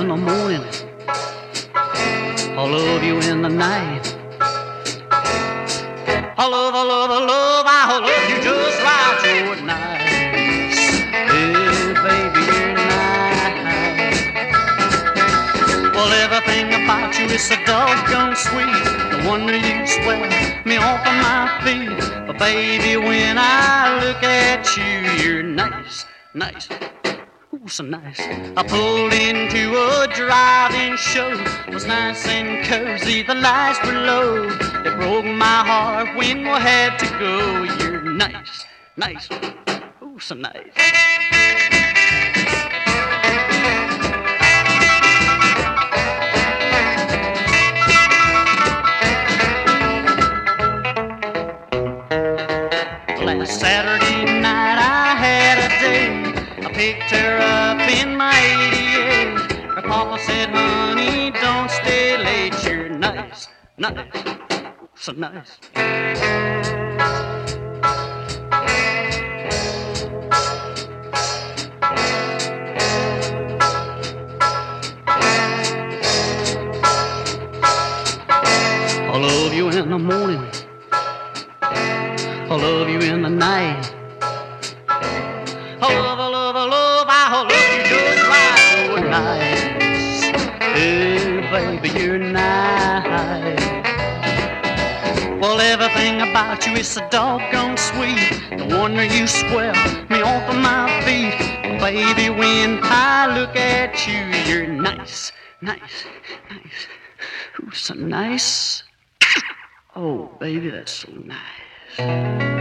in the morning, I love you in the night. I love, I love, I love, I love you just right. You're nice, hey baby, you're nice. Well, everything about you is so doggone sweet. No wonder you swear me off of my feet. But baby, when I look at you, you're nice, nice. Ooh, so nice. I pulled into a drive-in show. It was nice and cozy, the lights were low. It broke my heart when we had to go. You're nice, nice. Ooh, so nice. Last Saturday night I had a date. I picked her up in my 88. Her papa said, honey, don't stay late. You're nice, nice, so nice. I love you in the morning, I love you in the night. I love, I love, I love, I love you just right. You're nice, hey baby, you're nice. Well, everything about you is so doggone sweet. No wonder you swear me off of my feet. Baby, when I look at you, you're nice, nice, nice. Ooh, so nice. Oh, baby, that's so nice.